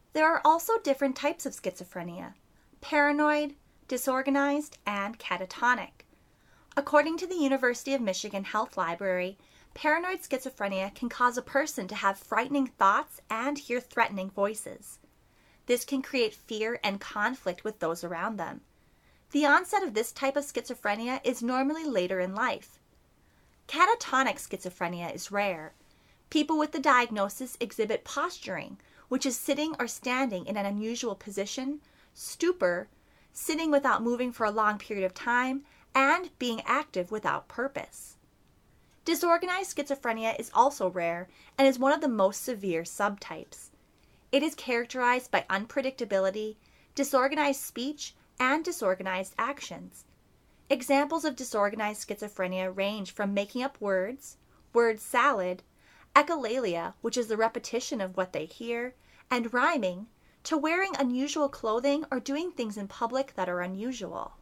There are also different types of schizophrenia: paranoid, disorganized, and catatonic. According to the University of Michigan Health Library, paranoid schizophrenia can cause a person to have frightening thoughts and hear threatening voices. This can create fear and conflict with those around them. The onset of this type of schizophrenia is normally later in life. Catatonic schizophrenia is rare. People with the diagnosis exhibit posturing, which is sitting or standing in an unusual position, stupor, sitting without moving for a long period of time, and being active without purpose. Disorganized schizophrenia is also rare and is one of the most severe subtypes. It is characterized by unpredictability, disorganized speech, and disorganized actions. Examples of disorganized schizophrenia range from making up words, word salad, echolalia, which is the repetition of what they hear, and rhyming, to wearing unusual clothing or doing things in public that are unusual.